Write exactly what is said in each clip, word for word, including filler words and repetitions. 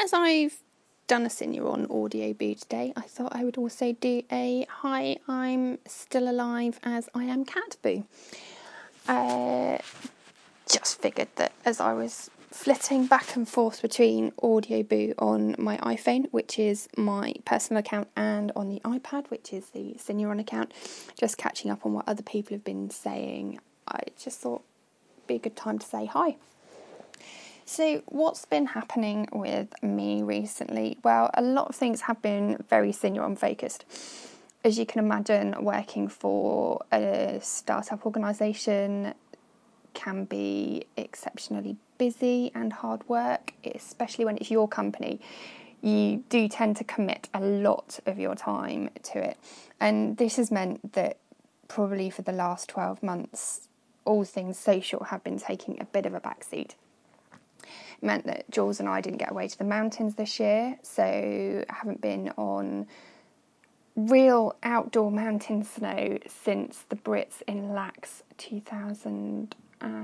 as I've done a Cineron audio boo today, I thought I would also do a hi, I'm still alive as I am cat boo. Uh, just figured that as I was flitting back and forth between audio boo on my iPhone, which is my personal account, and on the iPad, which is the Cineron account, just catching up on what other people have been saying, I just thought it'd be a good time to say hi. So what's been happening with me recently? Well, a lot of things have been very Cineron focused. As you can imagine, working for a startup organisation can be exceptionally busy and hard work, especially when it's your company. You do tend to commit a lot of your time to it. And this has meant that probably for the last twelve months, all things social have been taking a bit of a backseat. It meant that Jules and I didn't get away to the mountains this year, so I haven't been on real outdoor mountain snow since the Brits in Lax two thousand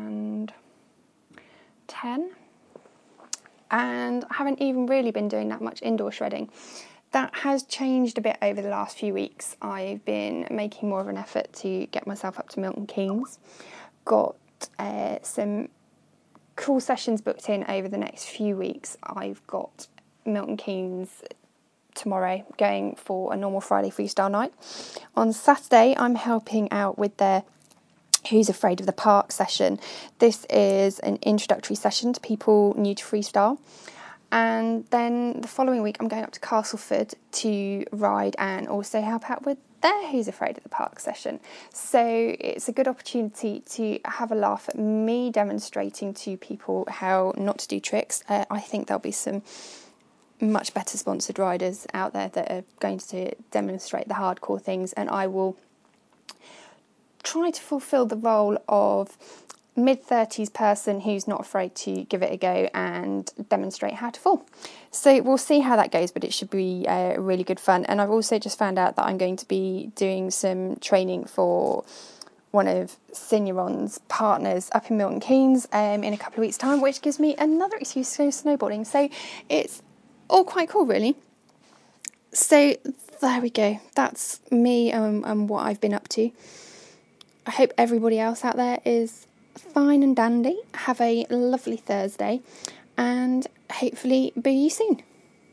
ten, and I haven't even really been doing that much indoor shredding. That has changed a bit over the last few weeks. I've been making more of an effort to get myself up to Milton Keynes. Got uh, some cool sessions booked in over the next few weeks. I've got Milton Keynes tomorrow going for a normal Friday freestyle night. On Saturday, I'm helping out with their Who's Afraid of the Park session. This is an introductory session to people new to freestyle. And then the following week, I'm going up to Castleford to ride and also help out with their Who's Afraid of the Park session. So it's a good opportunity to have a laugh at me demonstrating to people how not to do tricks. Uh, I think there'll be some much better sponsored riders out there that are going to demonstrate the hardcore things, and I will try to fulfil the role of mid-thirties person who's not afraid to give it a go and demonstrate how to fall. So we'll see how that goes, but it should be uh, really good fun. And I've also just found out that I'm going to be doing some training for one of Cineron's partners up in Milton Keynes um, in a couple of weeks' time, which gives me another excuse to go snowboarding. So it's all quite cool, really. So there we go. That's me um, and what I've been up to. I hope everybody else out there is fine and dandy. Have a lovely Thursday, and hopefully boo you soon.